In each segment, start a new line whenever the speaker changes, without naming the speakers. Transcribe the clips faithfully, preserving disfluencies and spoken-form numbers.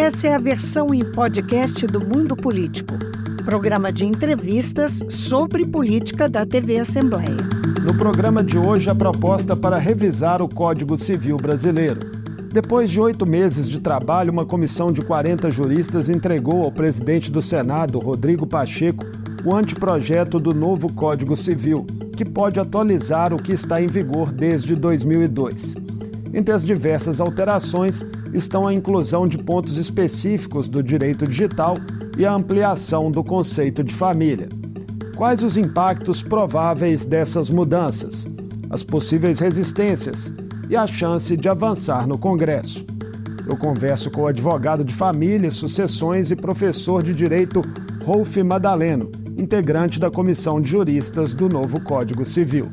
Essa é a versão em podcast do Mundo Político, programa de entrevistas sobre política da T V Assembleia.
No programa de hoje, a proposta para revisar o Código Civil brasileiro. Depois de oito meses de trabalho, uma comissão de quarenta juristas entregou ao presidente do Senado, Rodrigo Pacheco, o anteprojeto do novo Código Civil, que pode atualizar o que está em vigor desde dois mil e dois. Entre as diversas alterações estão a inclusão de pontos específicos do direito digital e a ampliação do conceito de família. Quais os impactos prováveis dessas mudanças, as possíveis resistências e a chance de avançar no Congresso? Eu converso com o advogado de família, sucessões e professor de direito Rolf Madaleno, integrante da Comissão de Juristas do novo Código Civil.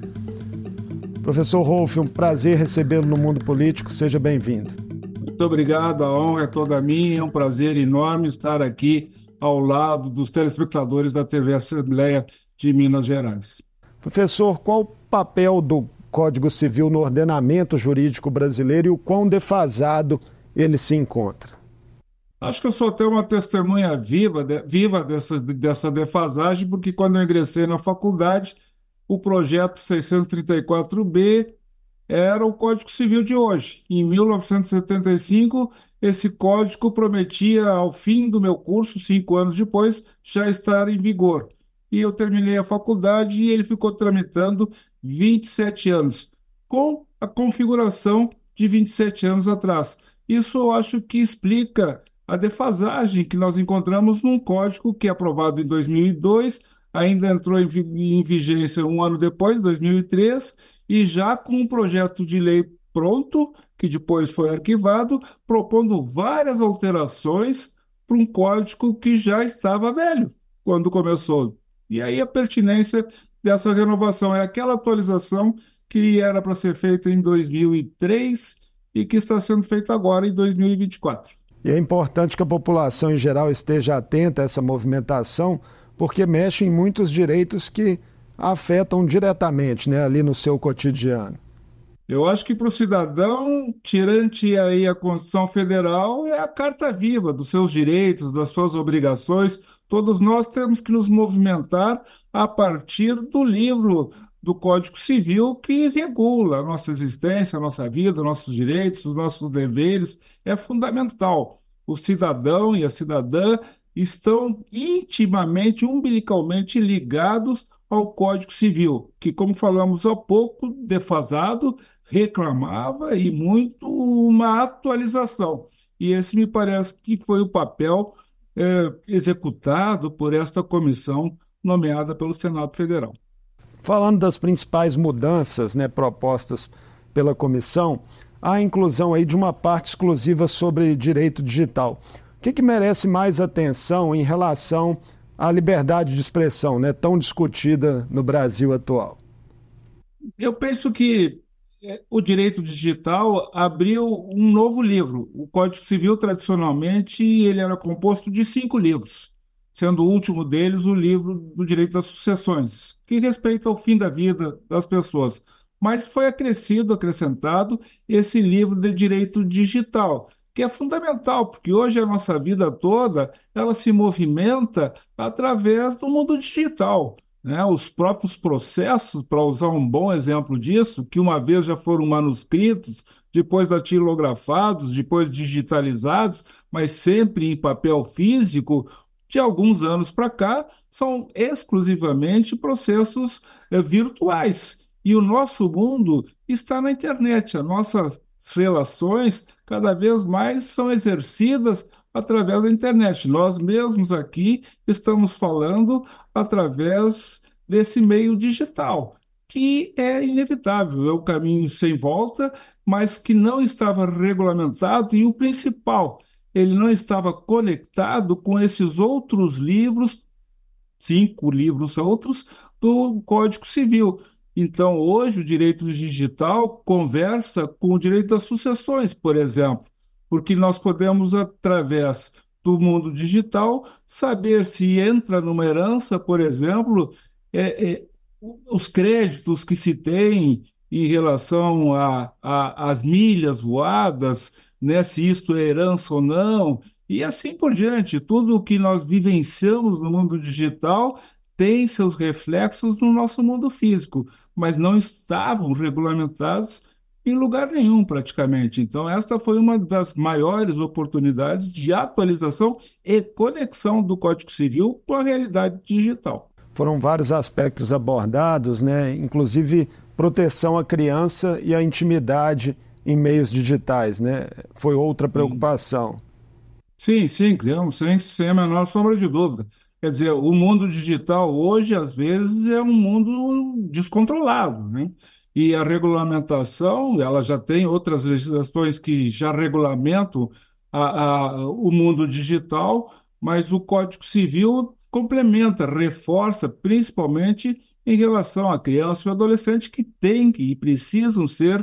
Professor Rolf, um prazer recebê-lo no Mundo Político. Seja bem-vindo.
Muito obrigado, a honra é toda minha. É um prazer enorme estar aqui ao lado dos telespectadores da T V Assembleia de Minas Gerais.
Professor, qual o papel do Código Civil no ordenamento jurídico brasileiro e o quão defasado ele se encontra?
Acho que eu sou até uma testemunha viva, de, viva dessa, dessa defasagem, porque quando eu ingressei na faculdade, o projeto seiscentos e trinta e quatro B era o Código Civil de hoje. Em mil novecentos e setenta e cinco, esse código prometia, ao fim do meu curso, cinco anos depois, já estar em vigor. E eu terminei a faculdade e ele ficou tramitando vinte e sete anos, com a configuração de vinte e sete anos atrás. Isso eu acho que explica a defasagem que nós encontramos num código que é aprovado em dois mil e dois, ainda entrou em, em vigência um ano depois, dois mil e três, e já com um projeto de lei pronto, que depois foi arquivado, propondo várias alterações para um código que já estava velho quando começou. E aí a pertinência dessa renovação é aquela atualização que era para ser feita em dois mil e três e que está sendo feita agora em dois mil e vinte e quatro.
E é importante que a população em geral esteja atenta a essa movimentação, porque mexe em muitos direitos que afetam diretamente, né, ali no seu cotidiano.
Eu acho que para o cidadão, tirante aí a Constituição Federal, é a carta viva dos seus direitos, das suas obrigações. Todos nós temos que nos movimentar a partir do livro do Código Civil que regula a nossa existência, a nossa vida, nossos direitos, os nossos deveres. É fundamental. O cidadão e a cidadã estão intimamente, umbilicalmente ligados ao Código Civil, que, como falamos há pouco, defasado, reclamava e muito uma atualização. E esse me parece que foi o papel é, executado por esta comissão nomeada pelo Senado Federal.
Falando das principais mudanças, né, propostas pela comissão, há a inclusão aí de uma parte exclusiva sobre direito digital. O que, que merece mais atenção em relação à liberdade de expressão, né, tão discutida no Brasil atual?
Eu penso que o direito digital abriu um novo livro. O Código Civil, tradicionalmente, ele era composto de cinco livros, sendo o último deles o livro do direito das sucessões, que respeita o fim da vida das pessoas. Mas foi acrescido, acrescentado, esse livro de direito digital, que é fundamental, porque hoje a nossa vida toda ela se movimenta através do mundo digital, né? Os próprios processos, para usar um bom exemplo disso, que uma vez já foram manuscritos, depois datilografados, depois digitalizados, mas sempre em papel físico, de alguns anos para cá, são exclusivamente processos eh, virtuais. E o nosso mundo está na internet, as nossas relações cada vez mais são exercidas através da internet. Nós mesmos aqui estamos falando através desse meio digital, que é inevitável, é o caminho sem volta, mas que não estava regulamentado e o principal, ele não estava conectado com esses outros livros, cinco livros outros, do Código Civil. Então, hoje, o direito digital conversa com o direito das sucessões, por exemplo, porque nós podemos, através do mundo digital, saber se entra numa herança, por exemplo, é, é, os créditos que se tem em relação às milhas voadas, né, se isto é herança ou não, e assim por diante. Tudo o que nós vivenciamos no mundo digital tem seus reflexos no nosso mundo físico, mas não estavam regulamentados em lugar nenhum, praticamente. Então, esta foi uma das maiores oportunidades de atualização e conexão do Código Civil com a realidade digital.
Foram vários aspectos abordados, né? Inclusive proteção à criança e à intimidade em meios digitais, né? Foi outra preocupação.
Sim, sim, criamos, sem, sem a menor sombra de dúvida. Quer dizer, o mundo digital hoje, às vezes, é um mundo descontrolado, né? E a regulamentação, ela já tem outras legislações que já regulamentam a, a, o mundo digital, mas o Código Civil complementa, reforça, principalmente em relação à criança e ao adolescente que têm e precisam ser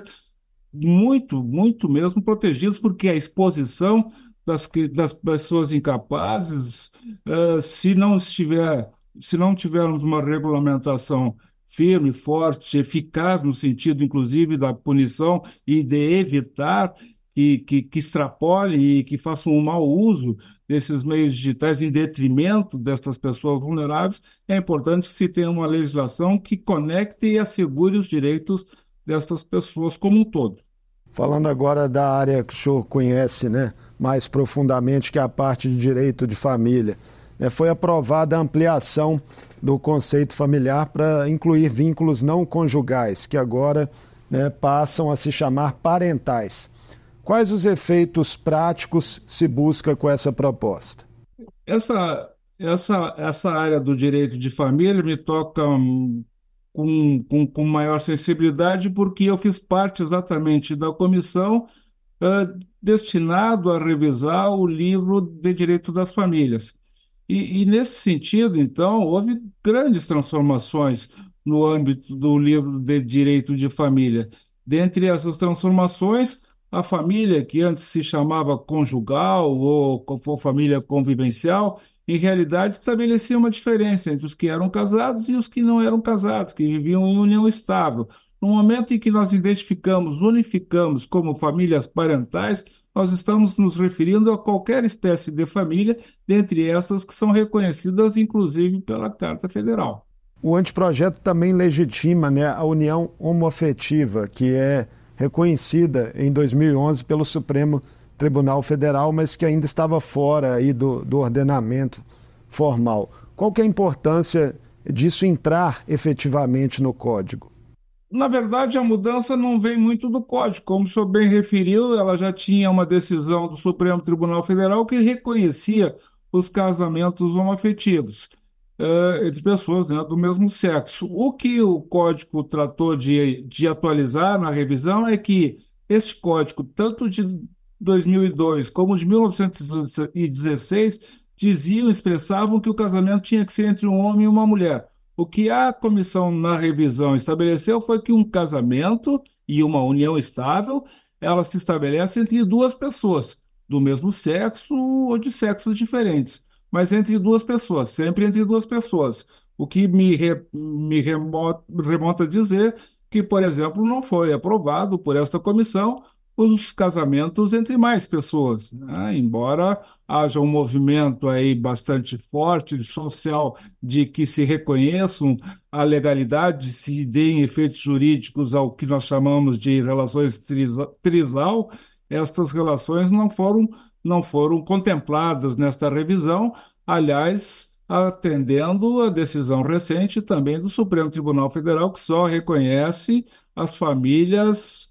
muito, muito mesmo protegidos, porque a exposição das, cri- das pessoas incapazes, eh, se não estiver, se não tivermos uma regulamentação firme, forte, eficaz no sentido, inclusive, da punição e de evitar que, que, que extrapole e que façam um mau uso desses meios digitais em detrimento destas pessoas vulneráveis, é importante que se tenha uma legislação que conecte e assegure os direitos destas pessoas como um todo.
Falando agora da área que o senhor conhece, né, mais profundamente, que é a parte de direito de família, né, foi aprovada a ampliação do conceito familiar para incluir vínculos não conjugais, que agora, né, passam a se chamar parentais. Quais os efeitos práticos se busca com essa proposta?
Essa, essa, essa área do direito de família me toca hum, com, com, com maior sensibilidade, porque eu fiz parte exatamente da comissão eh, destinado a revisar o livro de direito das famílias. E, e, nesse sentido, então, houve grandes transformações no âmbito do livro de direito de família. Dentre essas transformações, a família, que antes se chamava conjugal ou, ou família convivencial, em realidade estabelecia uma diferença entre os que eram casados e os que não eram casados, que viviam em união estável. No momento em que nós identificamos, unificamos como famílias parentais, nós estamos nos referindo a qualquer espécie de família, dentre essas que são reconhecidas, inclusive, pela Carta Federal.
O anteprojeto também legitima, né, a união homoafetiva, que é reconhecida em dois mil e onze pelo Supremo Tribunal Federal, mas que ainda estava fora aí do, do ordenamento formal. Qual que é a importância disso entrar efetivamente no Código?
Na verdade, a mudança não vem muito do Código. Como o senhor bem referiu, ela já tinha uma decisão do Supremo Tribunal Federal que reconhecia os casamentos homoafetivos eh, entre pessoas, né, do mesmo sexo. O que o Código tratou de, de atualizar na revisão é que este Código, tanto de dois mil e dois como de mil novecentos e dezesseis, diziam, expressavam que o casamento tinha que ser entre um homem e uma mulher. O que a comissão na revisão estabeleceu foi que um casamento e uma união estável, ela se estabelece entre duas pessoas do mesmo sexo ou de sexos diferentes, mas entre duas pessoas, sempre entre duas pessoas. O que me, re, me remonta, remonta a dizer que, por exemplo, não foi aprovado por esta comissão os casamentos entre mais pessoas, né? Embora haja um movimento aí bastante forte, social, de que se reconheçam a legalidade, se deem efeitos jurídicos ao que nós chamamos de relações trisa- trisal, estas relações não foram, não foram contempladas nesta revisão, aliás, atendendo a decisão recente também do Supremo Tribunal Federal, que só reconhece as famílias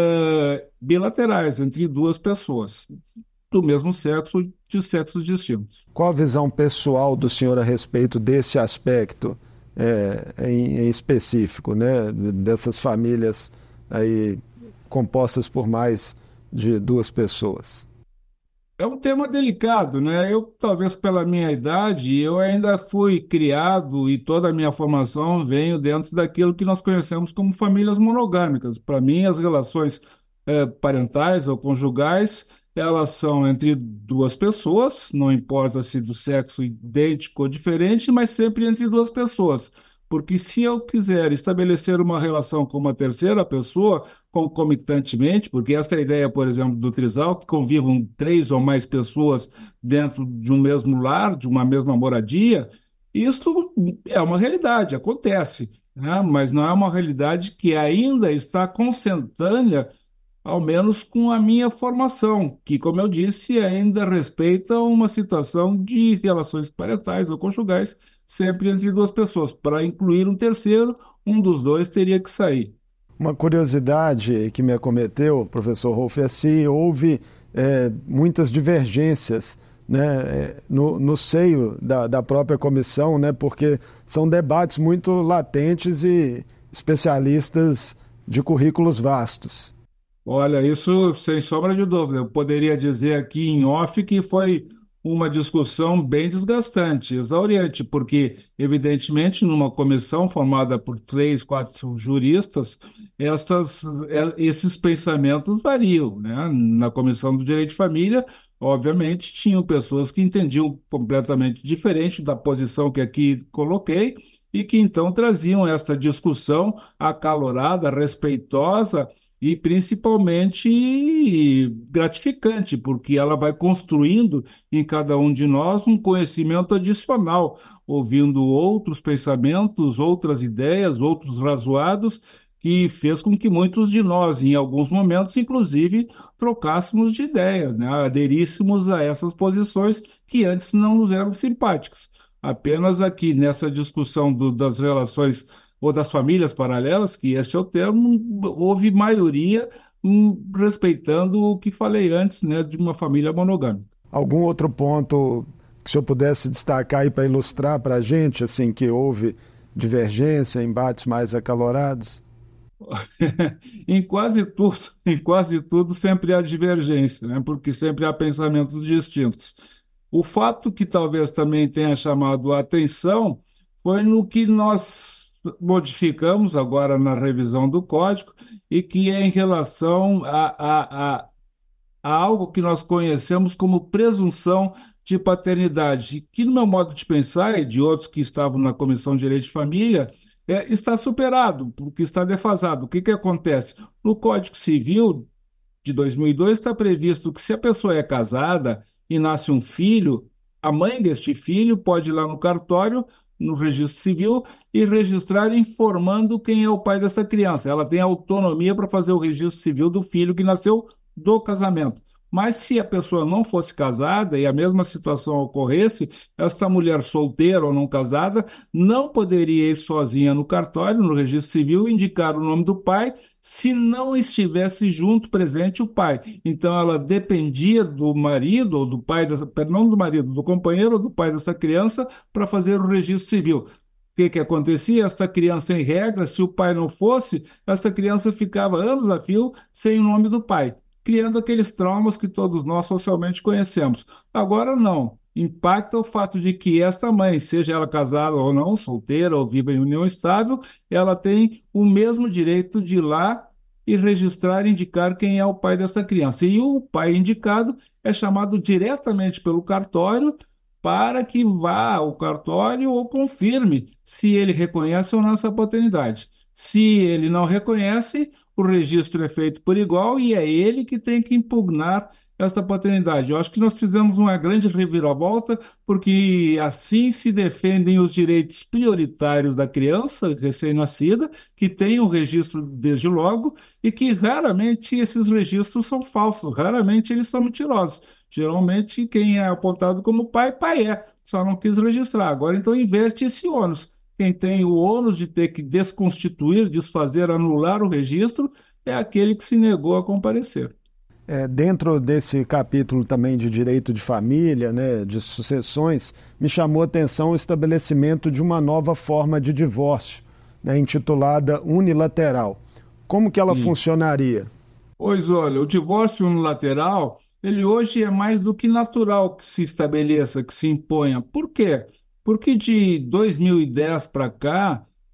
Uh, bilaterais entre duas pessoas do mesmo sexo, de sexos distintos.
Qual a visão pessoal do senhor a respeito desse aspecto é, em, em específico, né, dessas famílias aí compostas por mais de duas pessoas?
É um tema delicado, né? Eu, talvez pela minha idade, eu ainda fui criado e toda a minha formação veio dentro daquilo que nós conhecemos como famílias monogâmicas. Para mim, as relações eh, parentais ou conjugais, elas são entre duas pessoas, não importa se do sexo idêntico ou diferente, mas sempre entre duas pessoas. Porque se eu quiser estabelecer uma relação com uma terceira pessoa, concomitantemente, porque essa é a ideia, por exemplo, do trisal, que convivam três ou mais pessoas dentro de um mesmo lar, de uma mesma moradia, isso é uma realidade, acontece, né? Mas não é uma realidade que ainda está consentânea, ao menos com a minha formação, que, como eu disse, ainda respeita uma situação de relações parentais ou conjugais, sempre entre duas pessoas. Para incluir um terceiro, um dos dois teria que sair.
Uma curiosidade que me acometeu, professor Rolf, é se houve é, muitas divergências, né, é, no, no seio da, da própria comissão, né, porque são debates muito latentes e especialistas de currículos vastos.
Olha, isso sem sombra de dúvida. Eu poderia dizer aqui em off que foi uma discussão bem desgastante, exauriante, porque, evidentemente, numa comissão formada por três, quatro juristas, estas, eh, esses pensamentos variam, né? Na Comissão do Direito de Família, obviamente, tinham pessoas que entendiam completamente diferente da posição que aqui coloquei e que então traziam esta discussão acalorada, respeitosa e principalmente gratificante, porque ela vai construindo em cada um de nós um conhecimento adicional, ouvindo outros pensamentos, outras ideias, outros razoados, que fez com que muitos de nós, em alguns momentos, inclusive, trocássemos de ideias, né? Aderíssemos a essas posições que antes não nos eram simpáticas. Apenas aqui nessa discussão do, das relações ou das famílias paralelas, que este é o termo, houve maioria hum, respeitando o que falei antes, né, de uma família monogâmica.
Algum outro ponto que o senhor pudesse destacar aí para ilustrar para a gente, assim, que houve divergência, embates mais acalorados?
Em quase tudo, em quase tudo sempre há divergência, né, porque sempre há pensamentos distintos. O fato que talvez também tenha chamado a atenção foi no que nós modificamos agora na revisão do código e que é em relação a, a, a, a algo que nós conhecemos como presunção de paternidade, que no meu modo de pensar e de outros que estavam na Comissão de Direito de Família, é, está superado, porque está defasado. O que, que acontece? No Código Civil de dois mil e dois está previsto que se a pessoa é casada e nasce um filho, a mãe deste filho pode ir lá no cartório, no registro civil, e registrar informando quem é o pai dessa criança. Ela tem autonomia para fazer o registro civil do filho que nasceu do casamento. Mas se a pessoa não fosse casada e a mesma situação ocorresse, esta mulher solteira ou não casada não poderia ir sozinha no cartório, no registro civil, indicar o nome do pai se não estivesse junto, presente o pai. Então ela dependia do marido ou do pai, dessa, não do marido, do companheiro ou do pai dessa criança para fazer o registro civil. O que, que acontecia? Essa criança, em regra, se o pai não fosse, essa criança ficava anos a fio sem o nome do pai, criando aqueles traumas que todos nós socialmente conhecemos. Agora não. Impacta o fato de que esta mãe, seja ela casada ou não, solteira ou viva em união estável, ela tem o mesmo direito de ir lá e registrar e indicar quem é o pai dessa criança. E o pai indicado é chamado diretamente pelo cartório para que vá ao cartório ou confirme se ele reconhece ou não essa paternidade. Se ele não reconhece, o registro é feito por igual e é ele que tem que impugnar esta paternidade. Eu acho que nós fizemos uma grande reviravolta, porque assim se defendem os direitos prioritários da criança recém-nascida, que tem o registro desde logo, e que raramente esses registros são falsos, raramente eles são mentirosos. Geralmente quem é apontado como pai, pai é, só não quis registrar. Agora então inverte esse ônus. Quem tem o ônus de ter que desconstituir, desfazer, anular o registro, é aquele que se negou a comparecer.
É, dentro desse capítulo também de direito de família, né, de sucessões, me chamou a atenção o estabelecimento de uma nova forma de divórcio, né, intitulada unilateral. Como que ela Sim. funcionaria?
Pois olha, o divórcio unilateral, ele hoje é mais do que natural que se estabeleça, que se imponha. Por quê? Porque de dois mil e dez para cá,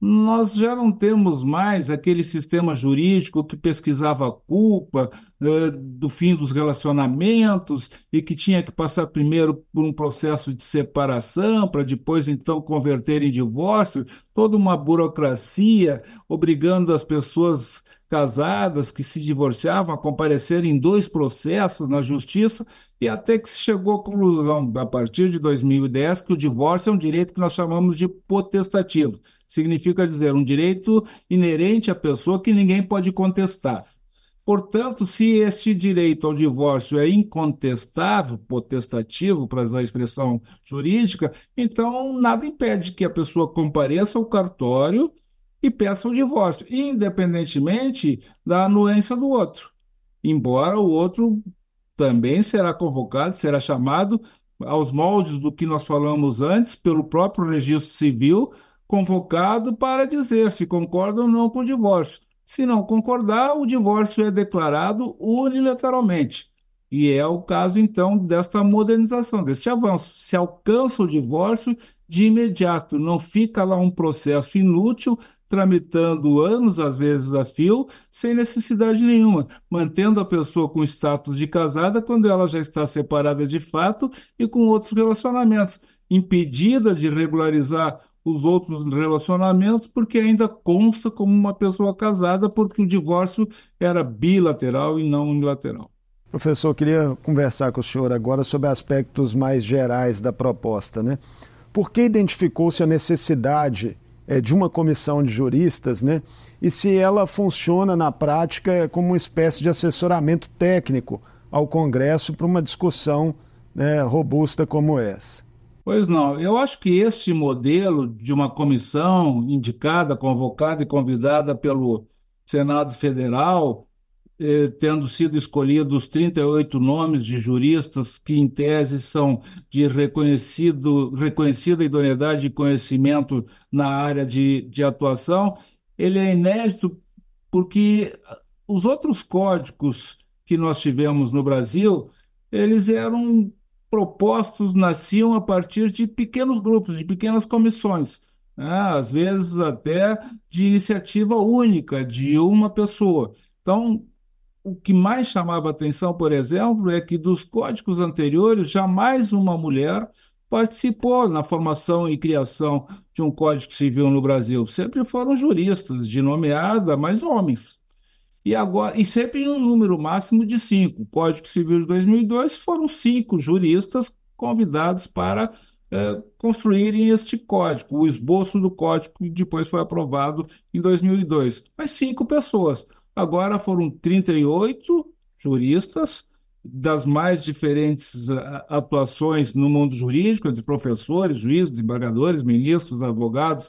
nós já não temos mais aquele sistema jurídico que pesquisava a culpa eh, do fim dos relacionamentos e que tinha que passar primeiro por um processo de separação para depois então converter em divórcio, toda uma burocracia obrigando as pessoas casadas que se divorciavam a comparecer em dois processos na justiça e até que se chegou à conclusão, a partir de dois mil e dez, que o divórcio é um direito que nós chamamos de potestativo. Significa dizer, um direito inerente à pessoa que ninguém pode contestar. Portanto, se este direito ao divórcio é incontestável, potestativo, para usar a expressão jurídica, então nada impede que a pessoa compareça ao cartório e peça o divórcio, independentemente da anuência do outro. Embora o outro também será convocado, será chamado aos moldes do que nós falamos antes, pelo próprio registro civil, convocado para dizer se concorda ou não com o divórcio. Se não concordar, o divórcio é declarado unilateralmente. E é o caso, então, desta modernização, deste avanço. Se alcança o divórcio de imediato, não fica lá um processo inútil, tramitando anos, às vezes a fio, sem necessidade nenhuma, mantendo a pessoa com status de casada quando ela já está separada de fato e com outros relacionamentos, impedida de regularizar os outros relacionamentos porque ainda consta como uma pessoa casada porque o divórcio era bilateral e não unilateral.
Professor, eu queria conversar com o senhor agora sobre aspectos mais gerais da proposta, né? Por que identificou-se a necessidade é, de uma comissão de juristas, né? E se ela funciona na prática como uma espécie de assessoramento técnico ao Congresso para uma discussão, né, robusta como essa?
Pois não, eu acho que este modelo de uma comissão indicada, convocada e convidada pelo Senado Federal, eh, tendo sido escolhidos trinta e oito nomes de juristas que, em tese, são de reconhecido, reconhecida idoneidade e conhecimento na área de, de atuação, ele é inédito porque os outros códigos que nós tivemos no Brasil, eles eram propostos, nasciam a partir de pequenos grupos, de pequenas comissões, né? Às vezes até de iniciativa única de uma pessoa. Então, o que mais chamava atenção, por exemplo, é que dos códigos anteriores, jamais uma mulher participou na formação e criação de um Código Civil no Brasil. Sempre foram juristas, de nomeada, mas homens. E agora, e sempre em um número máximo de cinco. O Código Civil de dois mil e dois foram cinco juristas convidados para eh, construírem este código, o esboço do código que depois foi aprovado em dois mil e dois. Mas cinco pessoas. Agora foram trinta e oito juristas das mais diferentes atuações no mundo jurídico, entre professores, juízes, desembargadores, ministros, advogados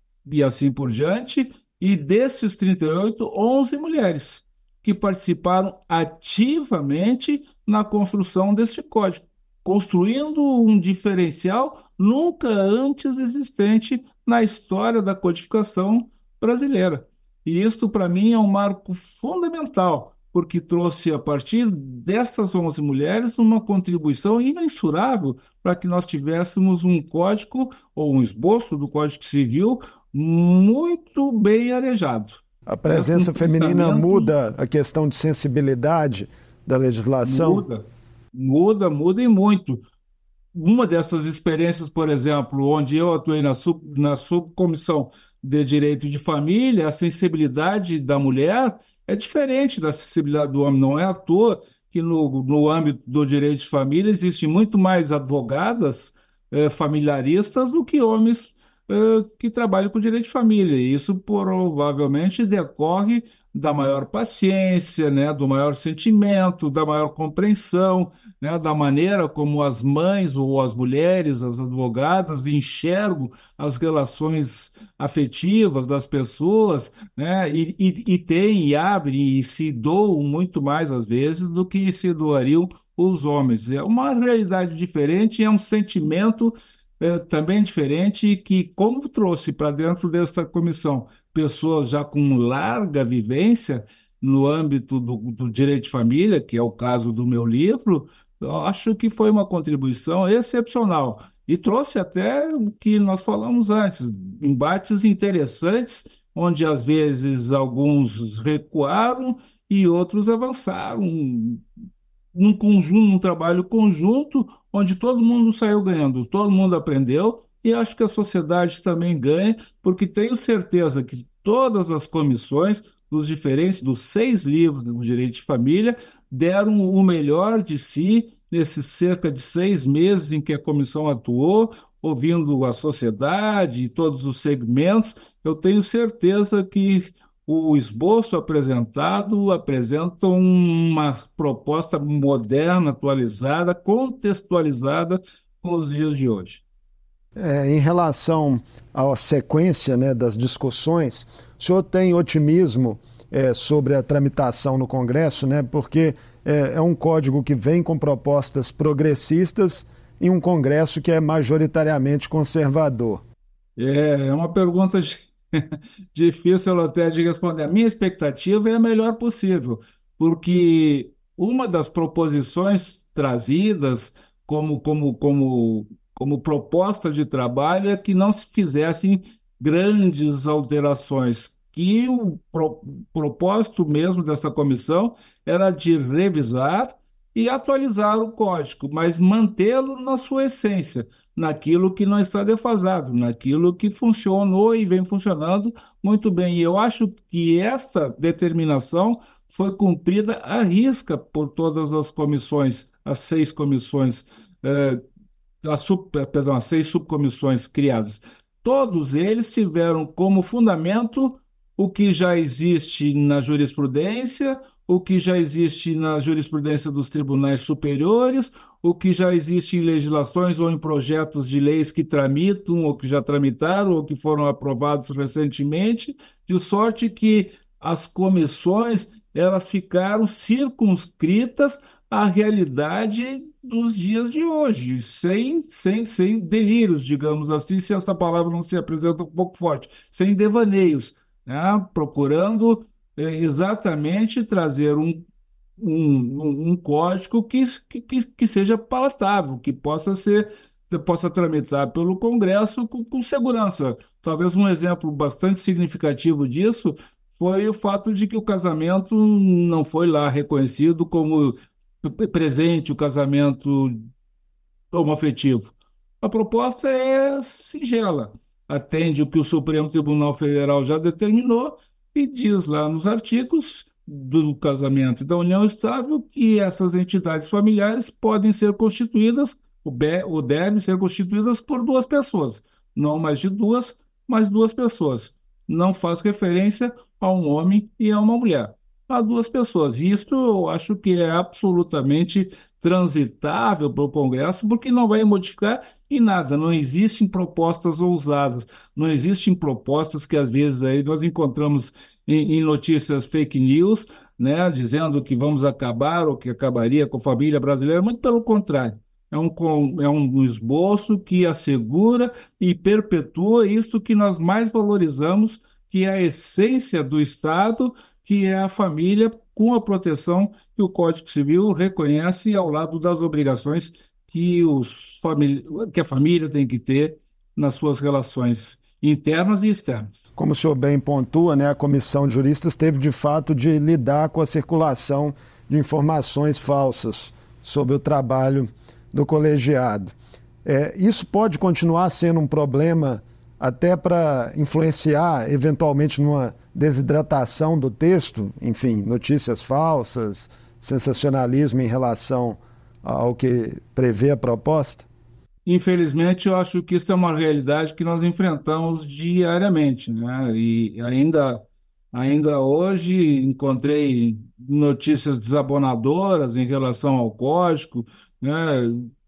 e assim por diante. E desses trinta e oito, onze mulheres que participaram ativamente na construção deste código, construindo um diferencial nunca antes existente na história da codificação brasileira. E isto, para mim, é um marco fundamental, porque trouxe, a partir destas onze mulheres, uma contribuição imensurável para que nós tivéssemos um código, ou um esboço do Código Civil, muito bem arejado.
A presença feminina muda a questão de sensibilidade da legislação?
Muda, muda, muda e muito. Uma dessas experiências, por exemplo, onde eu atuei na, sub, na subcomissão de direito de família, a sensibilidade da mulher é diferente da sensibilidade do homem. Não é à toa que no, no âmbito do direito de família existem muito mais advogadas eh, familiaristas do que homens eh, que trabalham com direito de família. E isso provavelmente decorre da maior paciência, né, do maior sentimento, da maior compreensão, né, da maneira como as mães ou as mulheres, as advogadas, enxergam as relações afetivas das pessoas, né, e, e, e têm, e abrem e se doam muito mais, às vezes, do que se doariam os homens. É uma realidade diferente, é um sentimento é, também diferente que, como trouxe para dentro desta comissão pessoas já com larga vivência no âmbito do, do direito de família, que é o caso do meu livro, eu acho que foi uma contribuição excepcional. e trouxe até o que nós falamos antes, embates interessantes, onde às vezes alguns recuaram e outros avançaram, num conjunto, num trabalho conjunto, onde todo mundo saiu ganhando, todo mundo aprendeu, e acho que a sociedade também ganha, porque tenho certeza que todas as comissões dos diferentes, dos seis livros do Direito de Família, deram o melhor de si nesses cerca de seis meses em que a comissão atuou, ouvindo a sociedade e todos os segmentos. Eu tenho certeza que o esboço apresentado apresenta uma proposta moderna, atualizada, contextualizada com os dias de hoje.
É, em relação à sequência, né, das discussões, o senhor tem otimismo é, sobre a tramitação no Congresso, né, porque é, é um código que vem com propostas progressistas em um Congresso que é majoritariamente conservador?
É, é uma pergunta difícil até de responder. A minha expectativa é a melhor possível, porque uma das proposições trazidas como, como, como, como proposta de trabalho é que não se fizessem grandes alterações, que o pro, propósito mesmo dessa comissão era de revisar e atualizar o código, mas mantê-lo na sua essência, naquilo que não está defasado, naquilo que funcionou e vem funcionando muito bem. E eu acho que esta determinação foi cumprida à risca por todas as comissões, as seis comissões, eh, as, sub, perdão, as seis subcomissões criadas. Todos eles tiveram como fundamento o que já existe na jurisprudência, o que já existe na jurisprudência dos tribunais superiores, o que já existe em legislações ou em projetos de leis que tramitam, ou que já tramitaram, ou que foram aprovados recentemente, de sorte que as comissões elas ficaram circunscritas à realidade dos dias de hoje, sem, sem, sem delírios, digamos assim, se essa palavra não se apresenta um pouco forte, sem devaneios, né? Procurando é, exatamente trazer um, um, um código que, que, que seja palatável, que possa ser possa tramitar pelo Congresso com, com segurança. Talvez um exemplo bastante significativo disso foi o fato de que o casamento não foi lá reconhecido como presente, o casamento homoafetivo. A proposta é singela, atende o que o Supremo Tribunal Federal já determinou e diz lá nos artigos do casamento e da união estável que essas entidades familiares podem ser constituídas, ou devem ser constituídas por duas pessoas, não mais de duas, mas duas pessoas. Não faz referência a um homem e a uma mulher, a duas pessoas. E isso eu acho que é absolutamente transitável para o Congresso, porque não vai modificar em nada. Não existem propostas ousadas, não existem propostas que às vezes aí nós encontramos em, em notícias fake news, né, dizendo que vamos acabar ou que acabaria com a família brasileira. Muito pelo contrário. É um, é um esboço que assegura e perpetua isso que nós mais valorizamos, que é a essência do Estado, que é a família, com a proteção que o Código Civil reconhece ao lado das obrigações que, os famili- que a família tem que ter nas suas relações internas e externas.
Como o senhor bem pontua, né, a Comissão de Juristas teve de fato de lidar com a circulação de informações falsas sobre o trabalho do colegiado. É, isso pode continuar sendo um problema até para influenciar, eventualmente, numa desidratação do texto, enfim, notícias falsas, sensacionalismo em relação ao que prevê a proposta?
Infelizmente, eu acho que isso é uma realidade que nós enfrentamos diariamente, né? E ainda, ainda hoje encontrei notícias desabonadoras em relação ao código, né?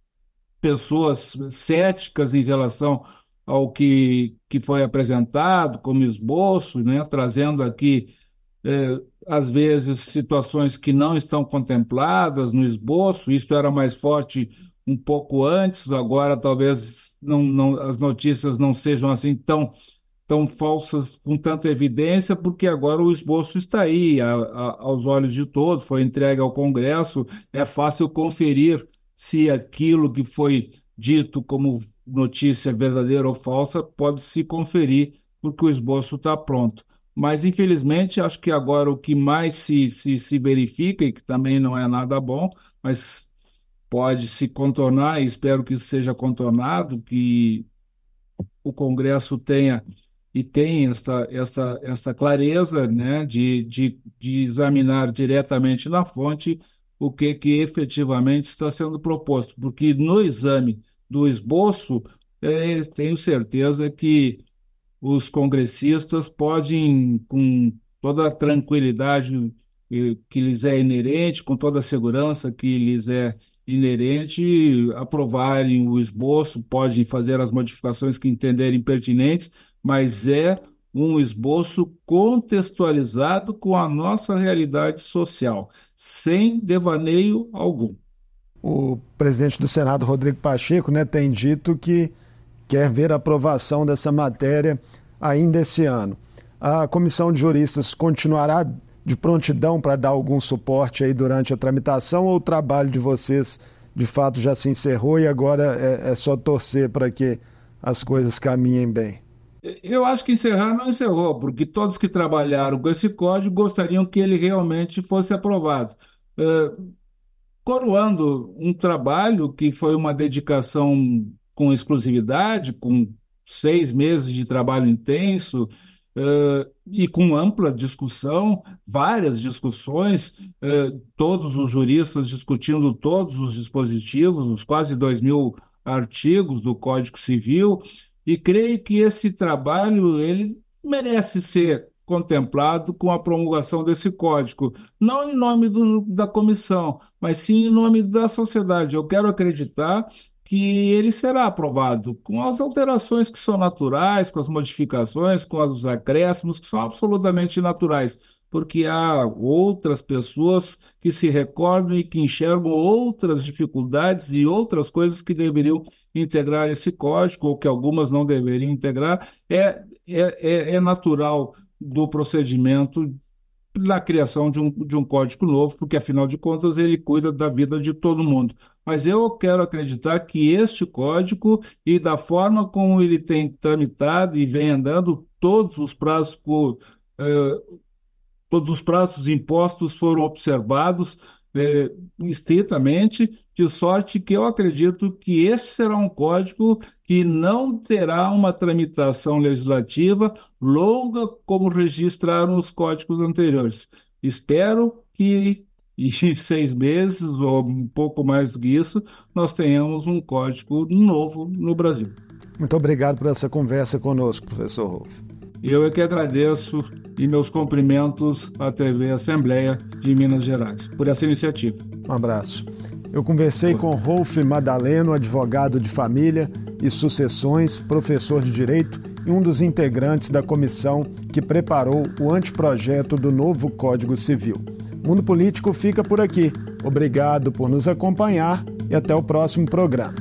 Pessoas céticas em relação ao que, que foi apresentado como esboço, né? Trazendo aqui, eh, às vezes, situações que não estão contempladas no esboço. Isso era mais forte um pouco antes, agora talvez não, não, as notícias não sejam assim tão, tão falsas com tanta evidência, porque agora o esboço está aí, a, a, aos olhos de todos, foi entregue ao Congresso, é fácil conferir se aquilo que foi dito como notícia verdadeira ou falsa pode se conferir, porque o esboço está pronto. Mas, infelizmente, acho que agora o que mais se, se, se verifica, e que também não é nada bom, mas pode se contornar, e espero que isso seja contornado, que o Congresso tenha e tem essa, essa, essa clareza, né, de, de, de examinar diretamente na fonte o que, que efetivamente está sendo proposto, porque no exame do esboço, eh, tenho certeza que os congressistas podem, com toda a tranquilidade eh, que lhes é inerente, com toda a segurança que lhes é inerente, aprovarem o esboço, podem fazer as modificações que entenderem pertinentes, mas é um esboço contextualizado com a nossa realidade social, sem devaneio algum.
O presidente do Senado, Rodrigo Pacheco, né, tem dito que quer ver a aprovação dessa matéria ainda esse ano. A comissão de juristas continuará de prontidão para dar algum suporte aí durante a tramitação, ou o trabalho de vocês de fato já se encerrou e agora é, é só torcer para que as coisas caminhem bem?
Eu acho que encerrar não encerrou, porque todos que trabalharam com esse código gostariam que ele realmente fosse aprovado. Uh, coroando um trabalho que foi uma dedicação com exclusividade, com seis meses de trabalho intenso, uh, e com ampla discussão, várias discussões, uh, todos os juristas discutindo todos os dispositivos, os quase dois mil artigos do Código Civil, e creio que esse trabalho ele merece ser contemplado com a promulgação desse código, não em nome do, da comissão, mas sim em nome da sociedade. Eu quero acreditar que ele será aprovado com as alterações que são naturais, com as modificações, com os acréscimos que são absolutamente naturais, porque há outras pessoas que se recordam e que enxergam outras dificuldades e outras coisas que deveriam integrar esse código, ou que algumas não deveriam integrar. É, é, é natural do procedimento na criação de um, de um código novo, porque, afinal de contas, ele cuida da vida de todo mundo. Mas eu quero acreditar que este código, e da forma como ele tem tramitado e vem andando, todos os prazos, eh, todos os prazos impostos foram observados eh, estritamente, de sorte que eu acredito que esse será um código que não terá uma tramitação legislativa longa como registraram os códigos anteriores. Espero que em seis meses, ou um pouco mais do que isso, nós tenhamos um código novo no Brasil.
Muito obrigado por essa conversa conosco, professor Rolf.
Eu é que agradeço, e meus cumprimentos à T V Assembleia de Minas Gerais por essa iniciativa.
Um abraço. Eu conversei com Rolf Madaleno, advogado de família e sucessões, professor de Direito e um dos integrantes da comissão que preparou o anteprojeto do novo Código Civil. Mundo Político fica por aqui. Obrigado por nos acompanhar e até o próximo programa.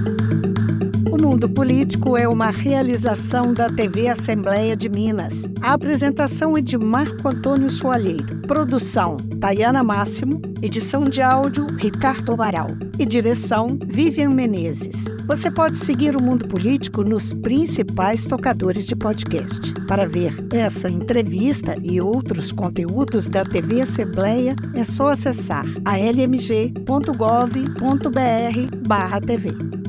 O Mundo Político é uma realização da T V Assembleia de Minas. A apresentação é de Marco Antônio Soalheiro. Produção, Tayana Máximo. Edição de áudio, Ricardo Amaral. E direção, Vivian Menezes. Você pode seguir o Mundo Político nos principais tocadores de podcast. Para ver essa entrevista e outros conteúdos da T V Assembleia, é só acessar a l m g ponto gov ponto b r barra T V.